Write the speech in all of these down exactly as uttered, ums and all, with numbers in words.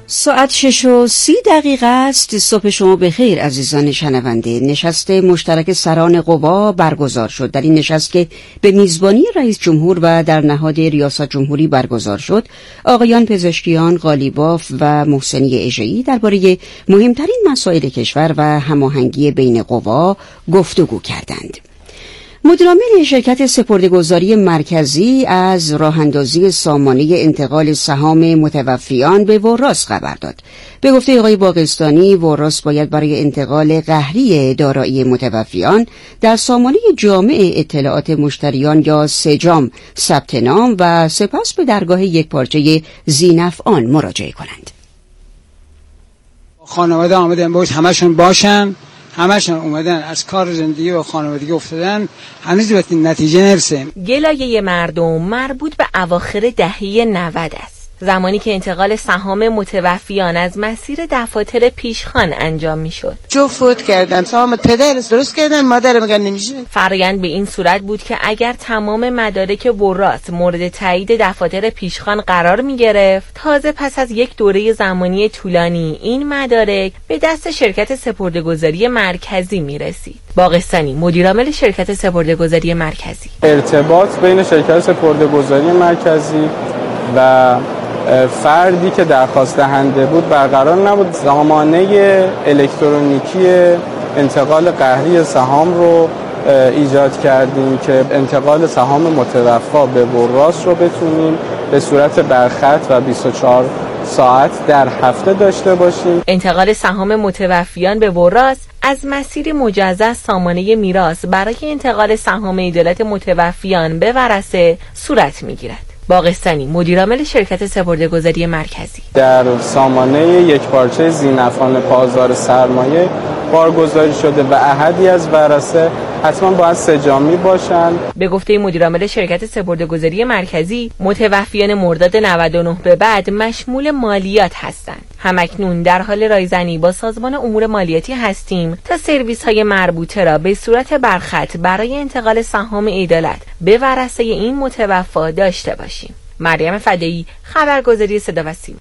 ساعت شش و سی دقیقه است. صبح شما بخیر عزیزان شنونده. نشست مشترک سران قوا برگزار شد. در این نشست که به میزبانی رئیس جمهور و در نهاد ریاست جمهوری برگزار شد، آقایان پزشکیان قالیباف و محسنی اژه‌ای درباره مهمترین مسائل کشور و هماهنگی بین قوا گفتگو کردند. مدیرعامل شرکت سپرده‌گذاری مرکزی از راه‌اندازی سامانه انتقال سهام متوفیان به وراث خبر داد. به گفته آقای باقستانی، وراث باید برای انتقال قهری دارایی متوفیان در سامانه جامع اطلاعات مشتریان یا سجام ثبت نام و سپس به درگاه یکپارچه ذی‌نفعان مراجعه کنند. خانواده آمدن باید همشون باشن، همشون اومدن از کار زندگی و خانوادگی افتادن، هنوز به نتیجه نرسیم. گلایه مردم مربوط به اواخر دهه نود است، زمانی که انتقال سهام متوفیان از مسیر دفاتر پیشخوان انجام میشد. جو فوت کردن، سهام پدر درست کردن، مادر میگن نمیشه. فرآیند به این صورت بود که اگر تمام مدارک وراث مورد تایید دفاتر پیشخوان قرار میگرفت، تازه پس از یک دوره زمانی طولانی این مدارک به دست شرکت سپرده‌گذاری مرکزی میرسید. باقستانی، مدیرعامل شرکت سپرده‌گذاری مرکزی: ارتباط بین شرکت سپرده‌گذاری مرکزی و فردی که درخواست دهنده بود برقرار نبود. سامانه الکترونیکی انتقال قهری سهام رو ایجاد کردیم که انتقال سهام متوفا به وراث رو بتونیم به صورت برخط و بیست و چهار ساعت در هفته داشته باشیم. انتقال سهام متوفیان به وراث از مسیر مجزا سامانه میراث برای انتقال سهام عدالت متوفیان به ورثه صورت میگیرد. باقستانی، مدیرعامل شرکت سپرده‌گذاری مرکزی: در سامانه یکپارچه ذی‌نفعان پاسدار سرمایه بارگذاری شده و احدی از ورثه حتما باید سجامی باشند. به گفته مدیرعامل شرکت سپرده‌گذاری مرکزی، متوفیان مرداد نود و نه به بعد مشمول مالیات هستند. همکنون در حال رایزنی با سازمان امور مالیاتی هستیم تا سرویس‌های مربوطه را به صورت برخط برای انتقال سهام عدالت به ورثه این متوفا داشته باشیم. مریم فدایی، خبرگزاری صدا و سیما.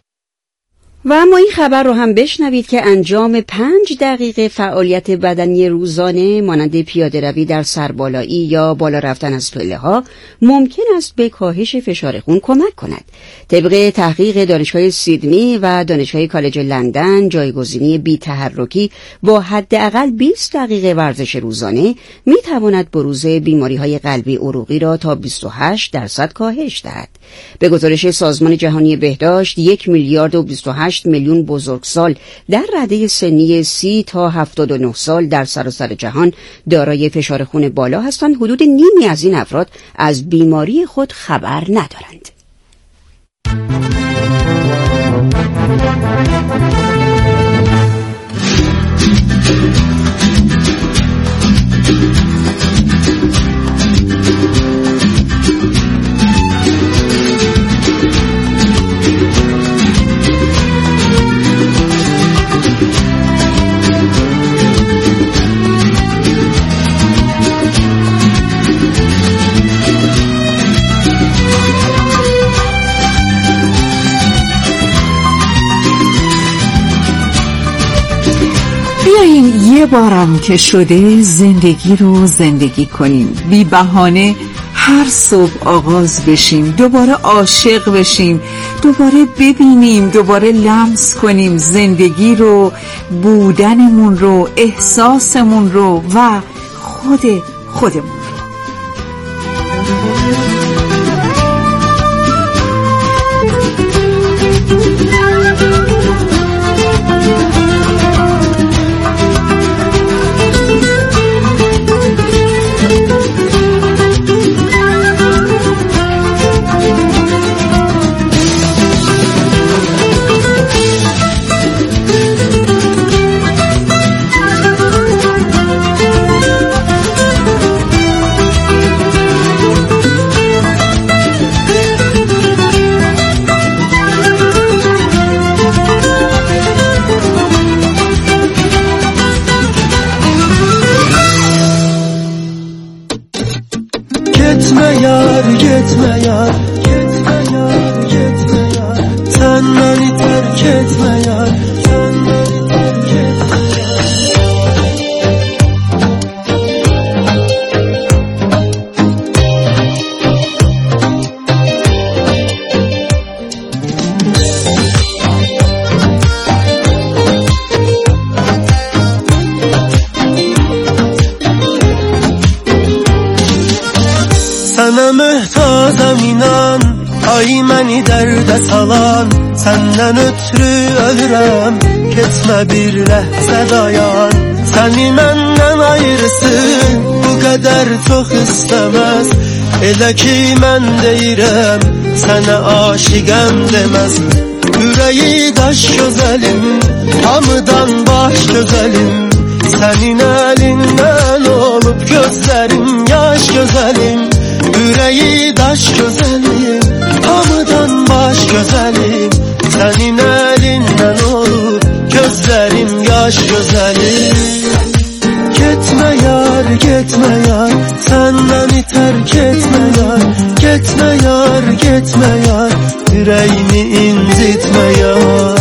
و اما این خبر رو هم بشنوید که انجام پنج دقیقه فعالیت بدنی روزانه مانند پیاده روی در سربالایی یا بالا رفتن از پله ها ممکن است به کاهش فشار خون کمک کند. طبق تحقیق دانشگاه سیدنی و دانشگاه کالج لندن، جایگزینی بی تحرکی با حداقل بیست دقیقه ورزش روزانه می تواند بروز بیماری های قلبی عروقی را تا بیست و هشت درصد کاهش دهد. به گزارش سازمان جهانی بهداشت، یک میلیارد و بیست و هشت میلیون بزرگسال در رده سنی سی تا هفتاد و نه سال در سراسر جهان دارای فشار خون بالا هستند. حدود نیمی از این افراد از بیماری خود خبر ندارند. بیایین یه بارم که شده زندگی رو زندگی کنیم، بی بهانه هر صبح آغاز بشیم، دوباره عاشق بشیم، دوباره ببینیم، دوباره لمس کنیم زندگی رو، بودنمون رو، احساسمون رو و خود خودمون رو. Gitme yar, gitme yar, gitme yar, gitme yar. Sen beni terk etme adam inan, ay məni dərdə salan, səndən ötürü ölürəm, keçmə bir ləhzə dayan. Səni məndən ayırsın, bu qədər çox istəməz, elə ki mən deyirəm, sənə aşiqəm deməz. Ürəyi daş gözəlim, hamıdan baş gözəlim, sənin əlindən olub gözlərim yaş gözəlim. Ürəyi daş gözəlim, hamıdan baş gözəlim, sənin əlindən olub gözlərim yaş gözəlim. Getmə yar, getmə yar, sən məni tərk etmə yar. Getmə yar, getmə yar, ürəyimi incitmə yar.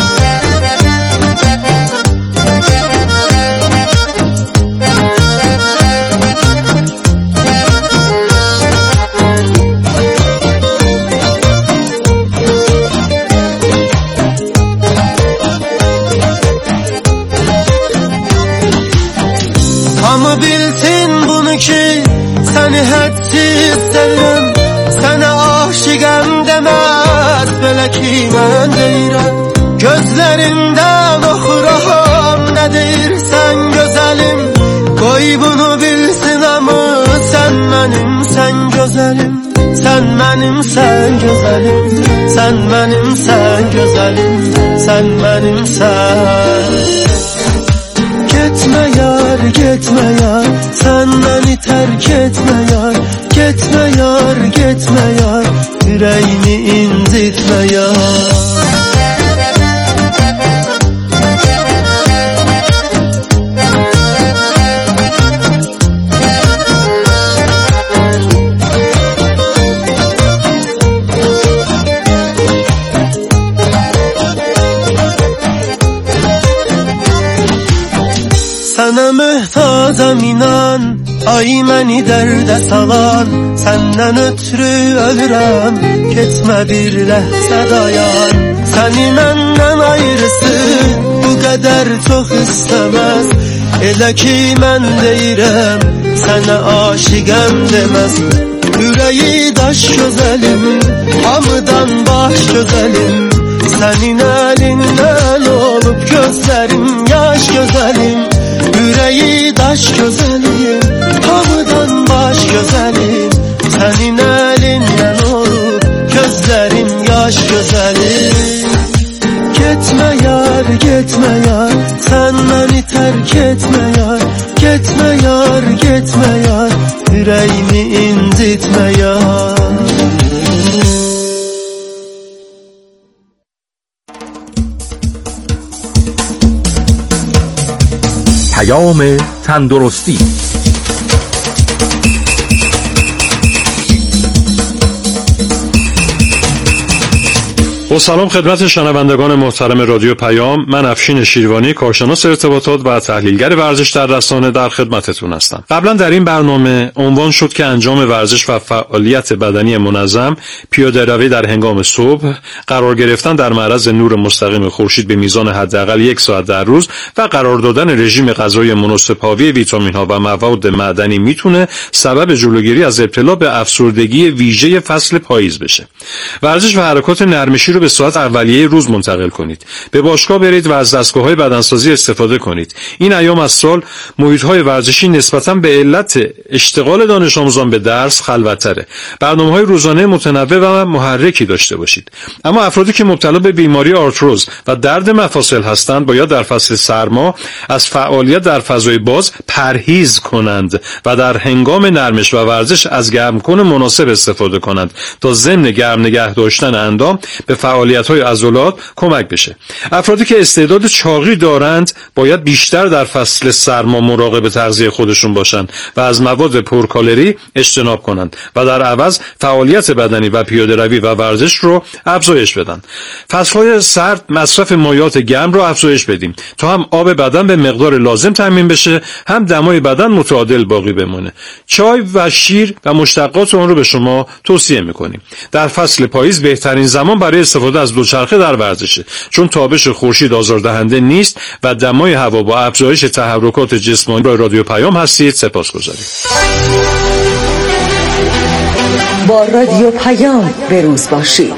Hamı bilsin bunu ki, səni hədsiz sevirəm, sənə aşiqəm deməz, belə ki mən deyirəm. Gözlərindən oxuram, nə deyirsən gözəlim, qoy bunu bilsin hamı, sən mənim, sən gözəlim. Sən mənim, sən gözəlim, sən mənim, sən gözəlim, sən mənim, sən. Getmə yar, getmə yar, sən məni tərk etmə yar. Getmə yar, getmə yar, ürəyimi incitmə yar. Sənə möhtacam inan, ay məni dərdə salan, səndən ötürü ölürəm, keçmə bir ləhzə dayan. Səni məndən ayırsın, bu qədər çox istəməz, elə ki mən deyirəm, sənə aşiqəm deməz. Ürəyi daş gözəlim, hamıdan baş gözəlim, sənin əlindən olub gözlərim yaş gözəlim. Ürəyi daş gözəlim, hamıdan baş gözəlim, sənin əlindən olub gözlərim yaş gözəlim. Getmə yar, getmə yar, sən məni tərk etmə yar. Getmə yar, getmə yar, ürəyimi incitmə yar. پیام تندرستی. با سلام خدمت شنوندگان محترم رادیو پیام، من افشین شیروانی، کارشناس ارتباطات و تحلیلگر ورزش در رسانه در خدمتتون هستم. قبلا در این برنامه عنوان شد که انجام ورزش و فعالیت بدنی منظم، پیاده‌روی در هنگام صبح، قرار گرفتن در معرض نور مستقیم خورشید به میزان حداقل یک ساعت در روز و قرار دادن رژیم غذایی مناسب حاوی ویتامین‌ها و مواد معدنی میتونه سبب جلوگیری از ابتلا به افسردگی ویژه فصل پاییز بشه. ورزش و حرکات نرمشی رو به ساعت اولیه روز منتقل کنید. به باشگاه برید و از دستگاه‌های بدنسازی استفاده کنید. این ایام از سال محیط‌های ورزشی نسبتاً به علت اشتغال دانش آموزان به درس خلوت‌تره. برنامه‌های روزانه متنوع و محرکی داشته باشید. اما افرادی که مبتلا به بیماری آرتروز و درد مفاصل هستند باید در فصل سرما از فعالیت در فضای باز پرهیز کنند و در هنگام نرمش و ورزش از گرمکن مناسب استفاده کنند تا ضمن گرم نگه داشتن اندام به فعالیت‌های عضلات کمک بشه. افرادی که استعداد چاقی دارند باید بیشتر در فصل سرما مراقب تغذیه خودشون باشند و از مواد پرکالری اجتناب کنند و در عوض فعالیت بدنی و پیاده‌روی و ورزش رو افزایش بدن. فصل‌های سرد مصرف مایعات گرم رو افزایش بدیم تا هم آب بدن به مقدار لازم تامین بشه، هم دمای بدن متعادل باقی بمونه. چای و شیر و مشتقات اون رو به شما توصیه می‌کنیم. در فصل پاییز بهترین زمان برای استفاده از دوچرخه در ورزشه، چون تابش خورشید آزاردهنده نیست و دمای هوا با افزایش تحرکات جسمانی. را رادیو پیام هستید، سپاسگزاریم. با رادیو پیام به روز باشید.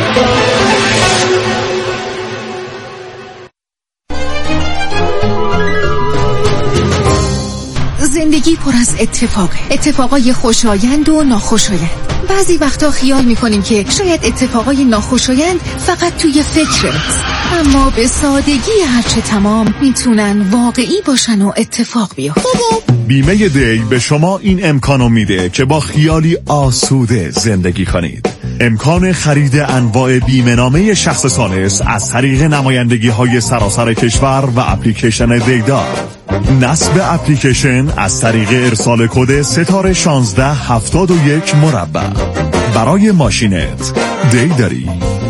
زندگی پر از اتفاقه، اتفاقای خوشایند و ناخوشایند. بعضی وقتا خیال میکنیم که شاید اتفاقای ناخوشایند فقط توی فکر ماست، اما به سادگی هرچه تمام میتونن واقعی باشن و اتفاق بیفتن. بیمه دی به شما این امکانو میده که با خیالی آسوده زندگی کنید. امکان خرید انواع بیمه نامه شخص ثالث از طریق نمایندگی های سراسر کشور و اپلیکیشن دیدار. نصب اپلیکیشن از طریق ارسال کد ستاره شانزده هفتاد و یک مربع. برای ماشینت دی داری.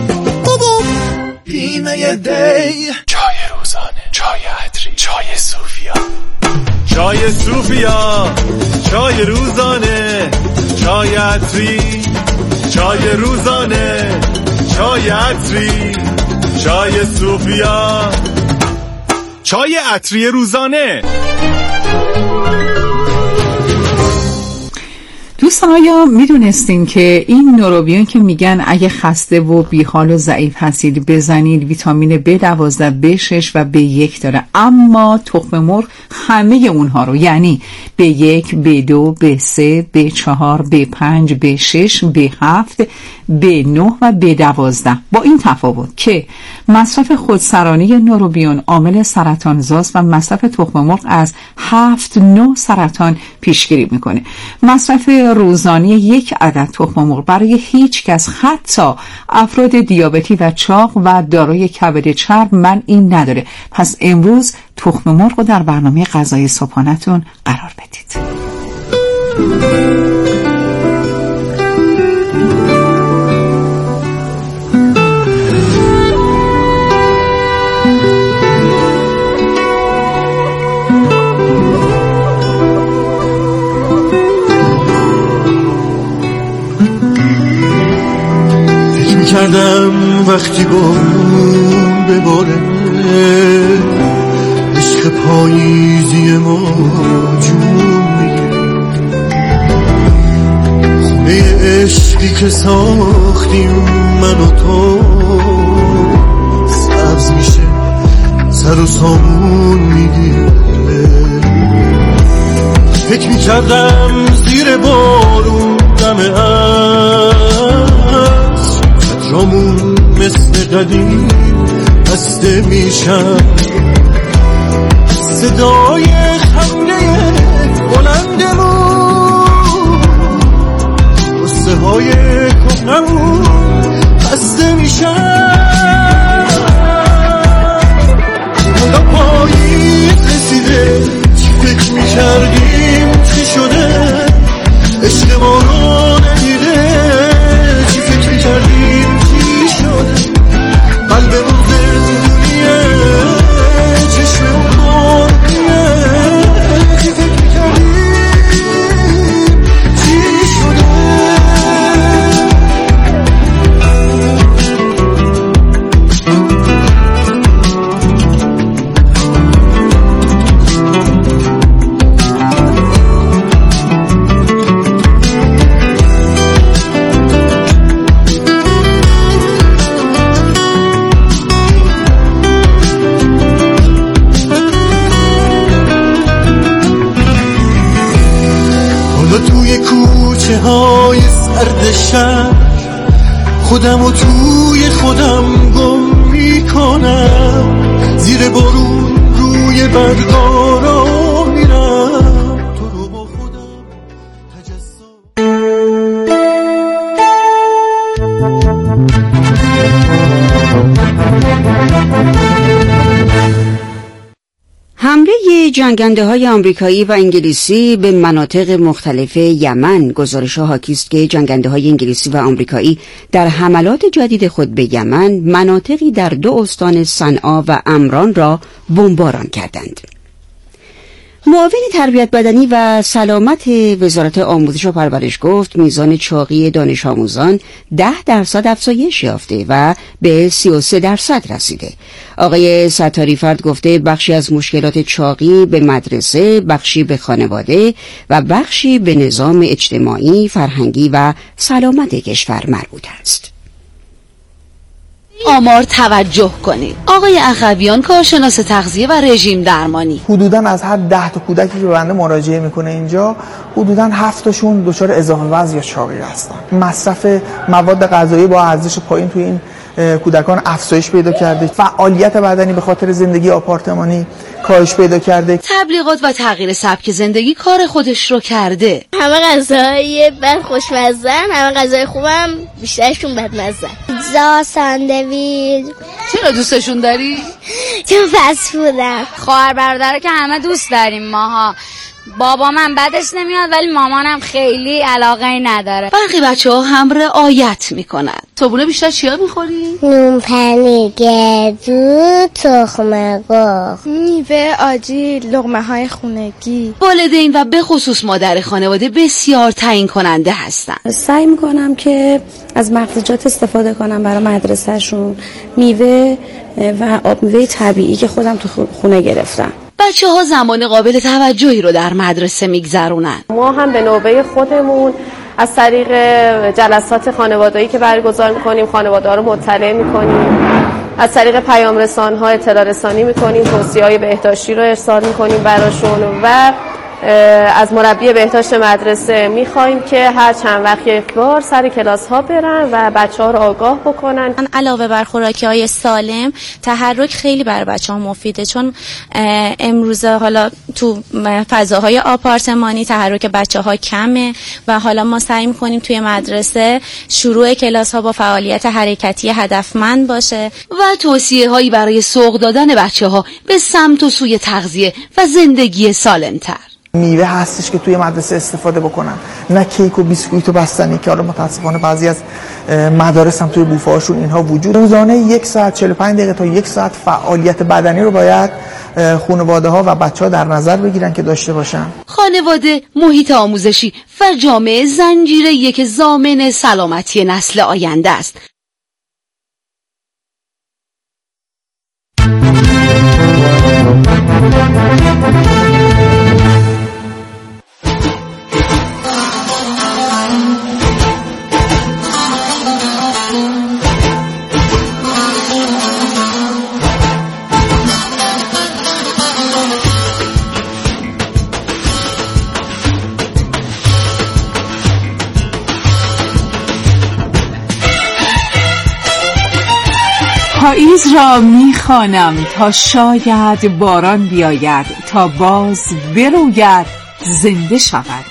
بیمه دی، چای روزانه، چای عطری، چای صوفیا، چای صوفیا، چای روزانه، چای عطری، چای روزانه، چای عطری، چای صوفیا، چای عطری روزانه. دوستان آیا میدونستین که این نوروبیون که میگن اگه خسته و بیحال و ضعیف هستید بزنید، ویتامین بی دوازده، بی شش و بی یک داره، اما تخم مرغ همه اونها رو، یعنی بی یک، بی دو، بی سه، بی چهار، بی پنج، بی شش، بی هفت، بی نه و بی دوازده، با این تفاوت که مصرف خودسرانه نوروبیون عامل سرطانزاست و مصرف تخم مرغ از هفت نوع سرطان پیشگیری میکنه. مصرف روزانه یک عدد تخم مرغ برای هیچ کس، حتی افراد دیابتی و چاق و دارای کبد چرب، منعی نداره. پس امروز تخم مرغ رو در برنامه غذای صبحانه‌تون قرار بدید. کردم وقتی بارون بباره، عشق پاییزی ما جون میگیره، خونه عشقی که ساختیم من و تو سبز میشه، سر و سامون میگیره. فکر میکردم زیر بارون دم جامون مثل قدیم بسته میشم، صدای خنده بلندمون قصه های کهنمون بسته میشم. حالا پاییز رسیده، چی فکر میکردیم چی شده، عشق ما رو ندیده، چی فکر میکردیم قلبمون زندونیه، چشممون بارونیه، چی فکر میکردیم چی شده. کوچه های سرد شهر خودم و توی خودم گم میکنم، زیر بارون روی برگارا میرم، تو رو با خودم تجسم. حمله جنگنده های آمریکایی و انگلیسی به مناطق مختلف یمن. گزارش ها حاکی است که جنگنده های انگلیسی و آمریکایی در حملات جدید خود به یمن مناطقی در دو استان صنعا و عمران را بمباران کردند. معاون تربیت بدنی و سلامت وزارت آموزش و پرورش گفت میزان چاقی دانش آموزان ده درصد افزایش یافته و به سی و سه درصد رسیده. آقای ستاری فرد گفته بخشی از مشکلات چاقی به مدرسه، بخشی به خانواده و بخشی به نظام اجتماعی، فرهنگی و سلامت کشور مربوط است. آمار توجه کنید. آقای اخویان کارشناس تغذیه و رژیم درمانی، حدوداً از هر ده تا کودکی که به بنده مراجعه میکنه اینجا حدوداً هفت تاشون دچار اضافه وزن یا چاقی هستن. مصرف مواد غذایی با ارزش پایین توی این کودکان افزایش پیدا کرده. فعالیت بدنی به خاطر زندگی آپارتمانی کاهش پیدا کرده. تبلیغات و تغییر سبک زندگی کار خودش رو کرده. همه غذاهای بد خوشمزه‌ن، همه غذای خوبم بیشترشون بدمزه. پیتزا، ساندویچ. چرا دوستشون داری؟ چون فست فودن. خواهر برادر که همه دوست داریم ماها. بابا من بدش نمیاد ولی مامانم خیلی علاقه نداره. برخی بچه ها هم رعایت میکنن. صبحونه بیشتر چیا میخوری؟ نون پنیر، گردو، تخم مرغ، میوه، آجیل، لقمه های خونگی. والدین و به خصوص مادر خانواده بسیار تعیین کننده هستن. سعی میکنم که از مغزیجات استفاده کنم برای مدرسهشون، میوه و آب میوه طبیعی که خودم تو خونه گرفتم. بچه ها زمان قابل توجهی رو در مدرسه میگذرونن. ما هم به نوبه خودمون از طریق جلسات خانوادگی که برگزار میکنیم خانواده ها رو مطلع میکنیم، از طریق پیام رسان ها اطلاع رسانی میکنیم، توصیه های بهداشتی رو ارسال میکنیم براشون و از مربی بهداشت مدرسه میخوایم که هر چند وقت یک بار سر کلاس ها برن و بچه ها رو آگاه بکنن. علاوه بر خوراکی های سالم، تحرک خیلی برای بچه ها مفیده، چون امروزه حالا تو فضاهای آپارتمانی تحرک بچه ها کمه و حالا ما سعی میکنیم توی مدرسه شروع کلاس ها با فعالیت حرکتی هدفمند باشه و توصیه هایی برای سوق دادن بچه ها به سمت و سوی تغذیه و زندگی سالم تر. میوه هستش که توی مدرسه استفاده بکنن، نه کیک و بیسکویت و بستنی که حالا متاسفانه بعضی از مدارس هم توی بوفه هاشون اینها وجود. روزانه یک ساعت چهل و پنج دقیقه تا یک ساعت فعالیت بدنی رو باید خانواده ها و بچه ها در نظر بگیرن که داشته باشن. خانواده، محیط آموزشی و جامعه زنجیره که ضامن سلامتی نسل آینده است. پاییز را میخوانم تا شاید باران بیاید، تا باز بروید زنده شود.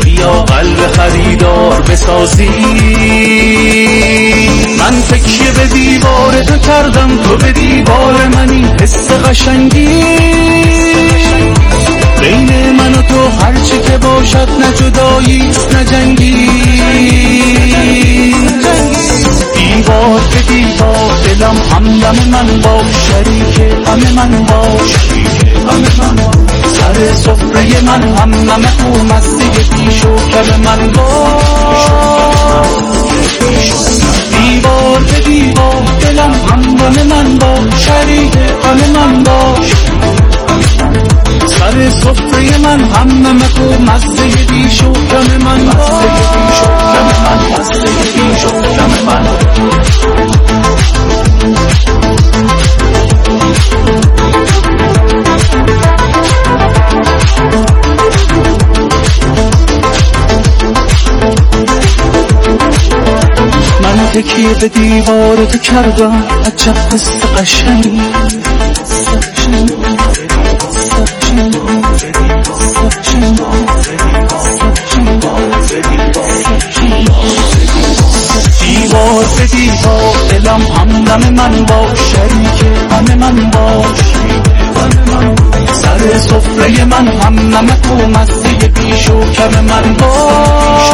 من تکیه به کردم تو به دیوار منی حس قشنگی بین من و تو هرچی که باشد نه جداییست نه جنگی دیوار به دیوار دلم همدم من باش شریک غم من باش غم من سر سفره من همدم تو مستی پیش و کم من باش دیوار به دیوار دلم همدم من باش شریک غم من باش سر سفره من همدم تو مستی پیش و کم من باش مستی پیش و کم من من تکیه به دیوار تو کردم عجب حس قشنگی دیوار به دیوار دلم همدم من باش شریک غم من باش سر سفره من همدم تو مستی پیش و کم من باش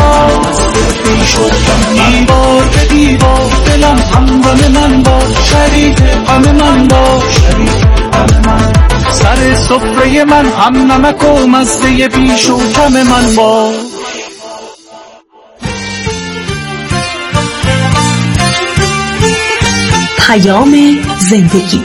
دیوار به دیوار دلم همدم من باش شریک غم من باش سر سفره من همدم تو مستی پیش و کم من باش پیام زندگی.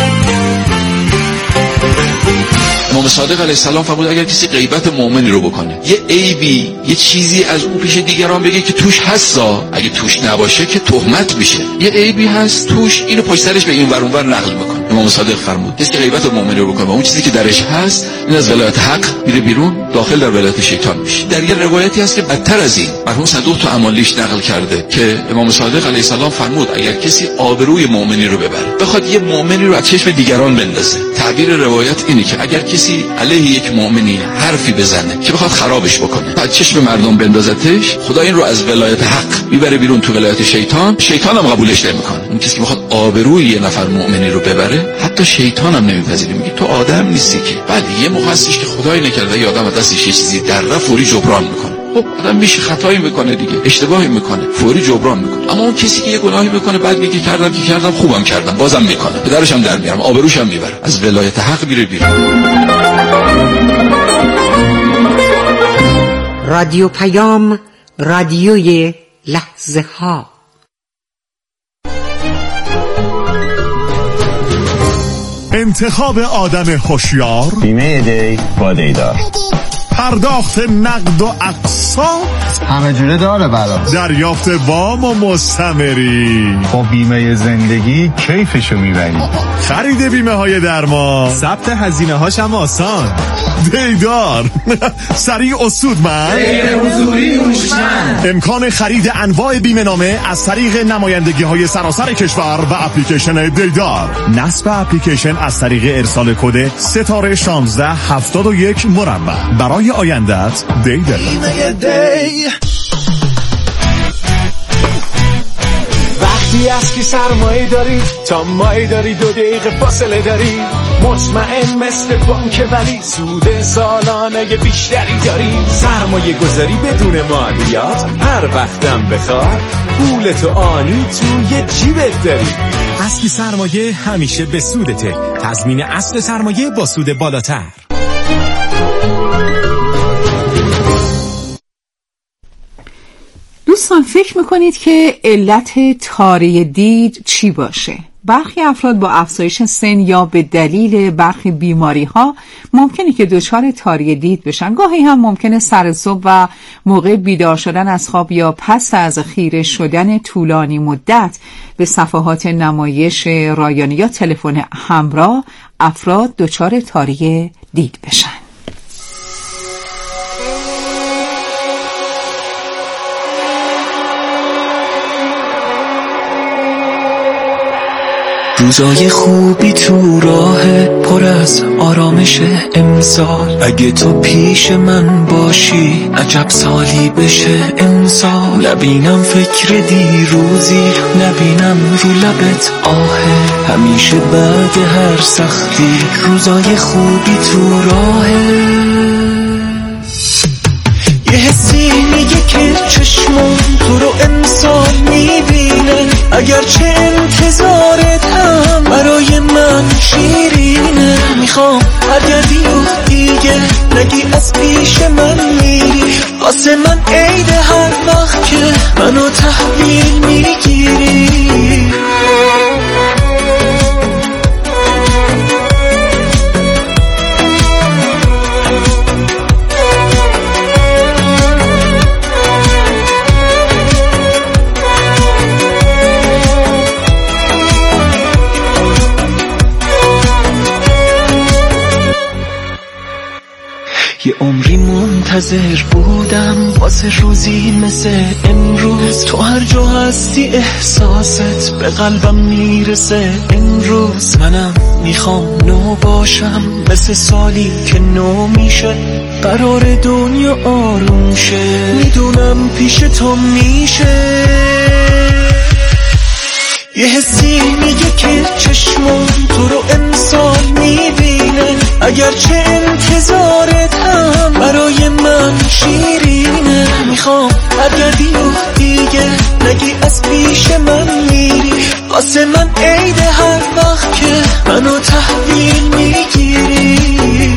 امام صادق علیه السلام فرمود اگر کسی غیبت مؤمنی رو بکنه یه عیبی یه چیزی از او پیش دیگران بگه که توش هستا، اگه توش نباشه که تهمت میشه. یه عیبی هست توش، اینو پشت سرش به این ور اون ور نقل میکنه. امام صادق فرمود کسی که غیبت مؤمنی رو بکنه و اون چیزی که درش هست این از ولایت حق میره بیرون، داخل در ولایت شیطان میشه. در یه روایتی هست که بدتر از این مرحوم صدوق تو امالیش نقل کرده که امام صادق علیه السلام فرمود اگر کسی آبروی مؤمنی رو ببره، بخواد یه مؤمنی رو از چشم دیگران بندازه، تعبیر روایت اینه که اگر کسی علیه یک مؤمنی حرفی بزنه که بخواد خرابش بکنه، از چشم مردم بندازتش، خدا این رو از ولایت حق میبره بیرون تو ولایت شیطان، شیطان هم قبولش نمیکنه. اون کسی که بخواد آبروی یه نفر مؤمنی رو ببره، حتی شیطان هم نمیپذیره، میگه تو آدم نیستی که. بعد یه موقع هستش که خدایی نکرده یه آدم از دستش یه چیزی در رفت فوری جبران میکنه. خب آدم میشه خطایی میکنه دیگه، اشتباهی میکنه، فوری جبران میکنه. اما اون کسی که یه گناهی میکنه بعد میگه کردم که کردم خوبم کردم، بازم میکنه، پدرش هم در میارم، آبروش هم میبره، از ولایت حق میره بیرون. رادیو پیام، رادیوی لحظه ها. انتخاب آدم هوشیار، بیمه دی با دیدار، پرداخت نقد و اقساط همه جوره داره برا، دریافت وام و مستمری. با بیمه زندگی کیفشو میبری. خرید بیمه های درمان، ثبت هزینه هاش هم آسان. دیدار سریع و سودمند، غیر حضوری هوشمند. امکان خرید انواع بیمه نامه از طریق نمایندگی های سراسر کشور و اپلیکیشن دیدار. نصب اپلیکیشن از طریق ارسال کد ستاره شانزده هفتاد و یک مربع. برای آیندت دیدار. بیمه دی وقتی از کی سرمایه داری تا مایه داری، دو دقیقه فاصله داری، مطمئن مثل بانک ولی سود سالانه بیشتری داری. سرمایه گذاری بدون مالیات، هر وقتم بخواد پولتو آنی توی جیبت داری. اصل سرمایه همیشه به سودته. تضمین اصل سرمایه با سود بالاتر. دوستان فکر میکنید که علت تاری دید چی باشه؟ برخی افراد با افزایش سن یا به دلیل برخی بیماری ها ممکنه که دچار تاری دید بشن. گاهی هم ممکنه سر صبح و موقع بیدار شدن از خواب یا پس از خیره شدن طولانی مدت به صفحات نمایش رایانه یا تلفن همراه افراد دچار تاری دید بشن. روزای خوبی تو راه پر از آرامش امسال. اگه تو پیش من باشی عجب سالی بشه امسال. نبینم فکر دیروزی، نبینم رو لبت آهه. همیشه بعد هر سختی روزای خوبی تو راهه. یه حسی میگه که چشمم تو رو امسال میبینه. اگرچه انتظارت هم برای من شیرینه. میخوام برگردی و دیگه نگی از پیش من میری. واسه من عید هر وقت که منو تحویل میگیری. یه عمری منتظر بودم واسه روزی مثل امروز. تو هر جا هستی احساست به قلبم میرسه امروز. منم میخوام نو باشم مثل سالی که نو میشه. قرار دنیا آروم شه، میدونم پیش تو میشه. یه حسی میگه که چشمم تو رو امسال میبینه. اگرچه انتظارت هم برای من شیرینه. میخوام برگردی و دیگه نگی از پیش من میری. واسه من عید هر وقت که منو تحویل میگیری.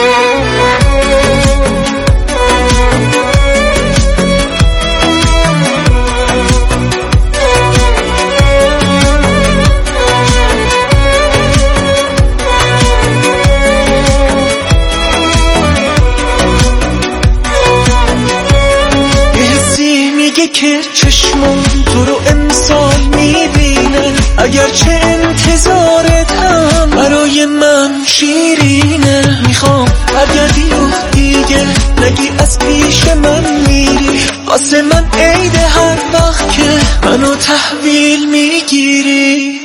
که چشمم تو رو امسال میبینه. اگرچه انتظارت هم برای من شیرینه. میخوام برگردی و دیگه نگی از پیش من میری. واسه من عید هر وقت که منو تحویل میگیری.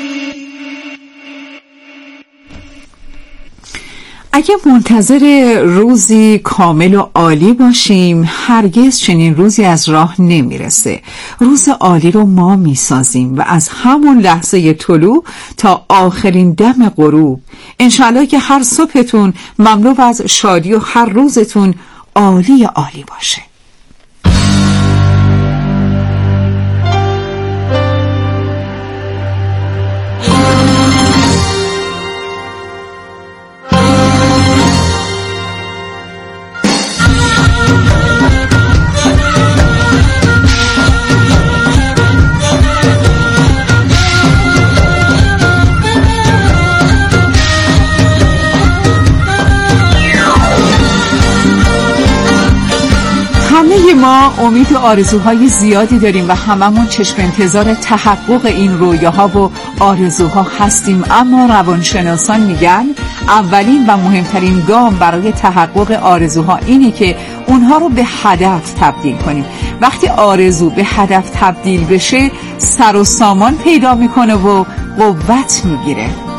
اگه منتظر روزی کامل و عالی باشیم هرگز چنین روزی از راه نمیرسه. روز عالی رو ما میسازیم و از همون لحظه طلوع تا آخرین دم غروب. انشالله که هر صبحتون مملو از شادی و هر روزتون عالی عالی باشه. ما امید و آرزوهای زیادی داریم و هممون چشم انتظار تحقق این رویاها و آرزوها هستیم. اما روانشناسان میگن اولین و مهمترین گام برای تحقق آرزوها اینه که اونها رو به هدف تبدیل کنیم. وقتی آرزو به هدف تبدیل بشه سر و سامان پیدا میکنه و قوت میگیره.